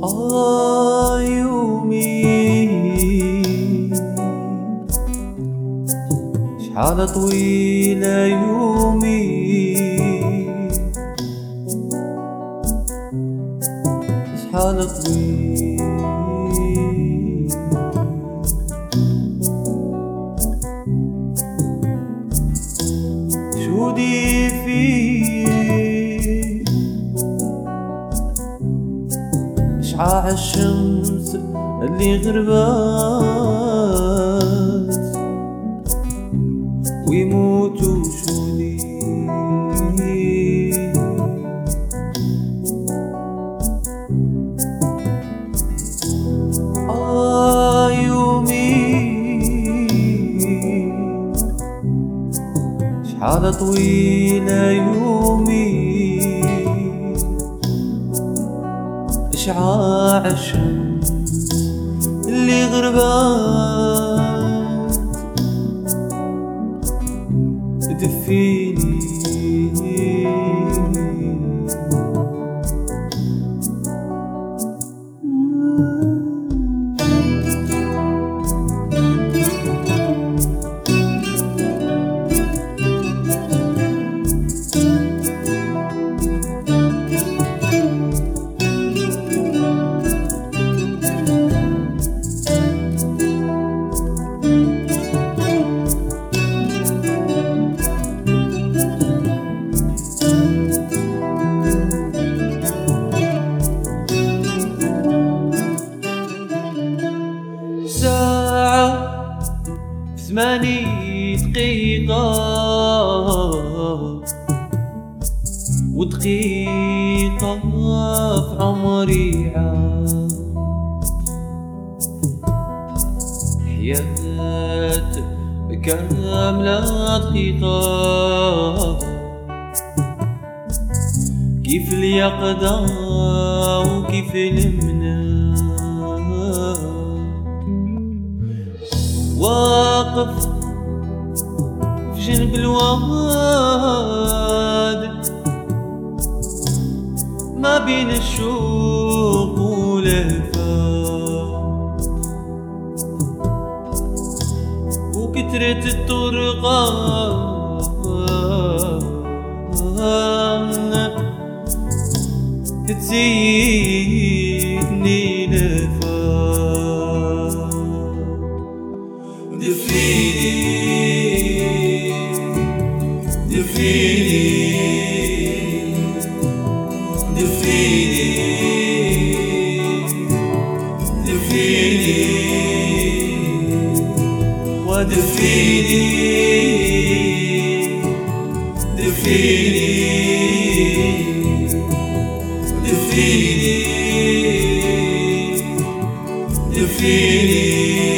يومي شحال طويلة يومي شحال طويل شودي فيه شعاع الشمس اللي غربات ويموتوا شودي يومي شحال طويلة يومي شعاع الشمس اللي غربات تدفيني ساعة في 8 دقيقة ودقيقة في عمري عام حياة كاملة دقيقة كيف اليقظة وكيف المنام واقف في جنب الواد ما بين الشوق والهفاء وكترة الطرقان تزيدني نفاق دفيني